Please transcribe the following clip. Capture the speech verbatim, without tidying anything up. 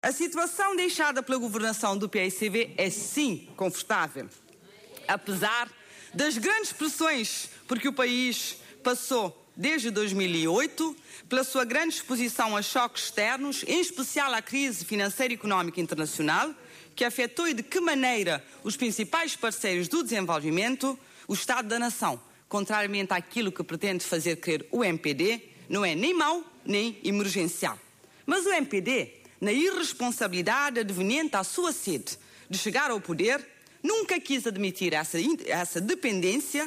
A situação deixada pela governação do P I C V é sim confortável, apesar das grandes pressões por que o país passou desde dois mil e oito, pela sua grande exposição a choques externos, em especial à crise financeira e económica internacional, que afetou e de que maneira os principais parceiros do desenvolvimento, o Estado da Nação, contrariamente àquilo que pretende fazer crer o M P D, não é nem mau nem emergencial. Mas o M P D, na irresponsabilidade adveniente à sua sede de chegar ao poder, nunca quis admitir essa, essa dependência